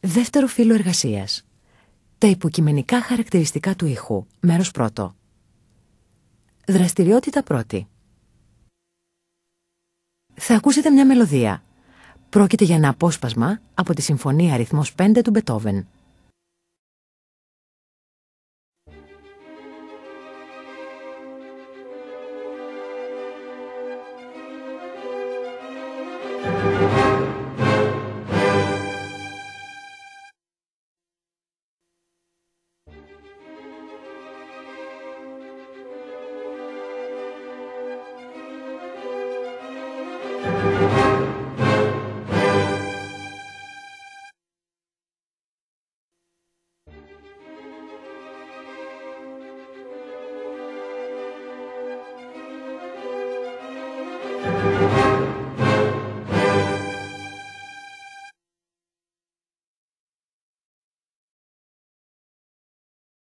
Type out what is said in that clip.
Δεύτερο φύλλο εργασίας. Τα υποκειμενικά χαρακτηριστικά του ήχου. Μέρος πρώτο. Δραστηριότητα πρώτη. Θα ακούσετε μια μελωδία. Πρόκειται για ένα απόσπασμα από τη Συμφωνία αριθμός 5 του Μπετόβεν.